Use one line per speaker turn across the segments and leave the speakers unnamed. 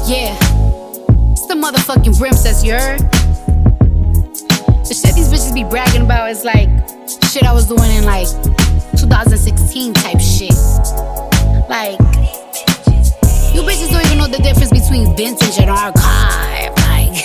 Yeah, it's the motherfucking Princess, you heard? The shit these bitches be bragging about is like shit I was doing in like 2016 type shit. Like, you bitches don't even know the difference between vintage and archive. Like,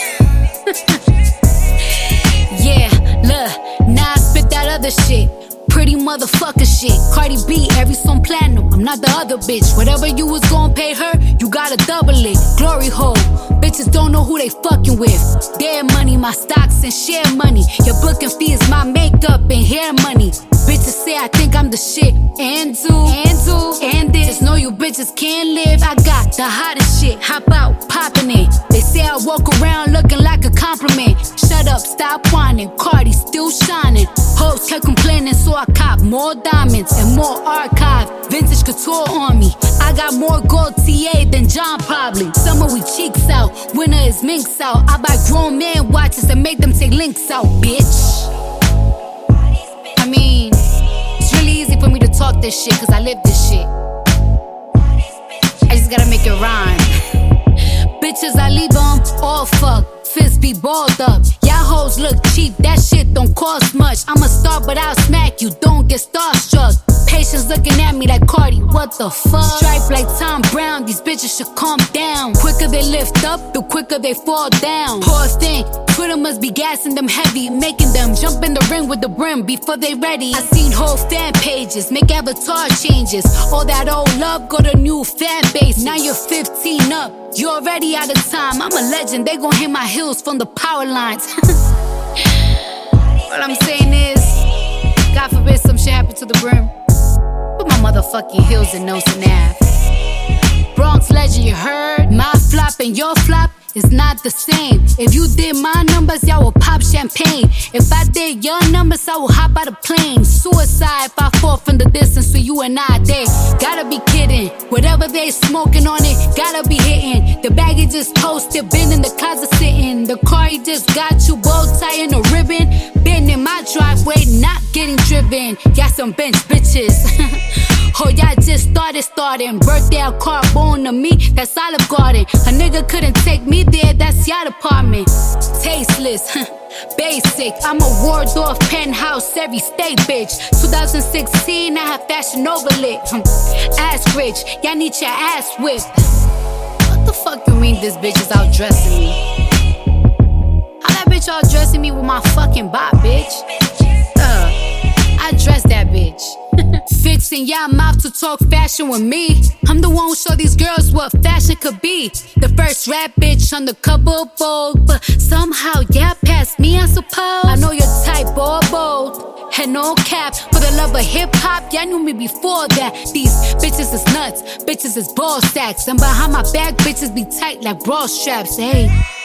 yeah, look, now I spit that other shit. Pretty motherfucker shit. Cardi B, every song platinum. I'm not the other bitch. Whatever you was gon' pay her, you gotta double it. Glory hole. Bitches don't know who they fucking with. Their money, my stocks and share money. Your booking fee is my makeup and hair money. Bitches say I think I'm the shit. And this. Just know you bitches can't live. I got the hottest shit. Hop out, poppin' it. They say I walk around looking like a compliment. Shut up, stop whining. Cardi still shining. Hoes kept complaining, so I cop more diamonds and more archive. Vintage couture on me. I got more gold TA than John probably. Summer we cheeks out, winter is minks out. I buy grown man watches and make them take links out, bitch. I mean, it's really easy for me to talk this shit cause I live this shit. I just gotta make it rhyme. Bitches, I leave them all fucked. Fists be balled up. Y'all hoes look cheap, that shit don't cost much. I'm a star, but I'll smack you, don't get starstruck. Patience looking at me like Cardi, what the fuck? Stripe like Tom Brown, these bitches should calm down. Quicker they lift up, the quicker they fall down. Poor thing, Twitter must be gassing them heavy, making them jump in the ring with the brim before they ready. I seen whole fan pages, make avatar changes. All that old love, go to new fan base. Now you're 15 up, you're already out of time. I'm a legend, they gon' hit my heels from the power lines. What I'm saying is, God forbid some shit happen to the brim. Put my motherfucking heels in Nelson Ave. Bronx legend, you heard? My flop and your flop is not the same. If you did my numbers, y'all will pop champagne. If I did your numbers, I will hop out of plane. Suicide if I fall from the distance for you and I. They gotta be kidding. Whatever they smoking on it, gotta be hitting. The baggie just toasted, been in the closet sitting. The car he just got you, bow tie and a ribbon. Been in my driveway, not getting driven. Got some bench bitches. Oh, y'all just starting. Birthday out car born to me, that's Olive Garden. A nigga couldn't take me there, that's your department. Tasteless, basic. I'm a Waldorf penthouse, every state bitch. 2016, I have fashion overlit. Ass rich, y'all need your ass whipped. What the fuck you mean this bitch is out dressing me? How that bitch out dressing me with my fucking bop, bitch? I dress that bitch. Fixing y'all mouth to talk fashion with me. I'm the one who show these girls what fashion could be. The first rap bitch on the cover of Vogue, but somehow y'all passed me, I suppose. I know your type, bold, and no cap. For the love of hip hop, y'all knew me before that. These bitches is nuts, bitches is ball sacks, and behind my back, bitches be tight like bra straps. Hey.